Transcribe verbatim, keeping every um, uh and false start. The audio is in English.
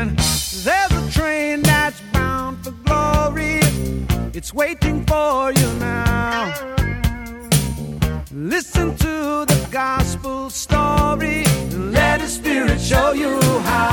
saying, there's a train that's bound for glory. It's waiting for you now. Listen to the gospel story. Let the Spirit show you how.